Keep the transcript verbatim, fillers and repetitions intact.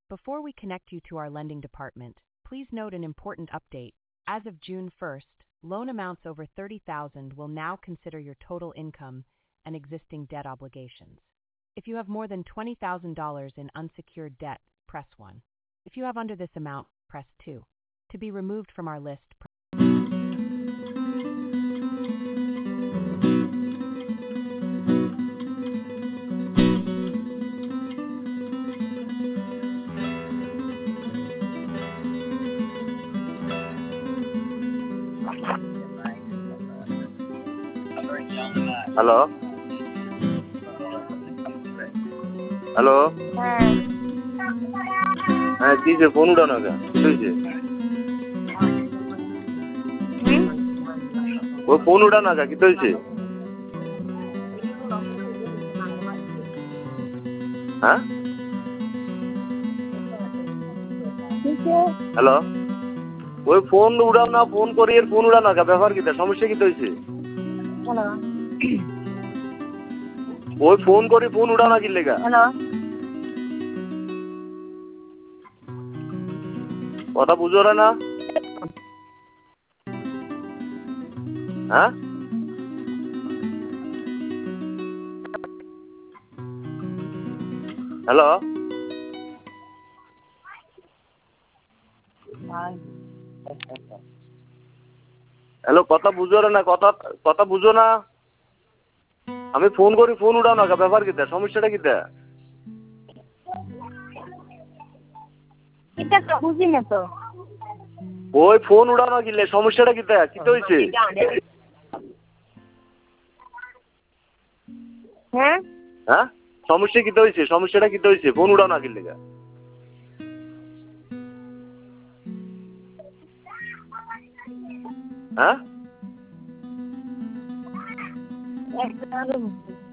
Before we connect you to our lending department, please note an important update. As of June first, loan amounts over thirty thousand dollars will now consider your total income and existing debt obligations. If you have more than twenty thousand dollars in unsecured debt, press one. If you have under this amount, press two. To be removed from our list, press hello hello হ্যাঁ হ্যাঁ কি যে phone উঠানো কে কি হয়েছে হুম ও phone উঠানো কে কি হয়েছে হ্যাঁ হ্যালো ওই ফোন উড়াও না ফোন করি এর ফোন উড়ানো কে ব্যাপার কি সমস্যা কি হয়েছে হ্যালো ওই ফোন করি ফোন উড়াও না কি লেগা হ্যালো কথা বুঝো না হ্যাঁ হ্যালো হ্যালো কথা বুঝো না কথা কথা বুঝো না আমি ফোন করি ফোন উঠাও না ব্যাপার কি সমস্যাটা কি এটা তো বুঝি না তো ওই ফোন উঠাও না কিলে সমস্যাটা কি কি হয়েছে হ্যাঁ হ্যাঁ সমস্যা কি হয়েছে সমস্যাটা কি হয়েছে ফোন উঠাও না কিলে হ্যাঁ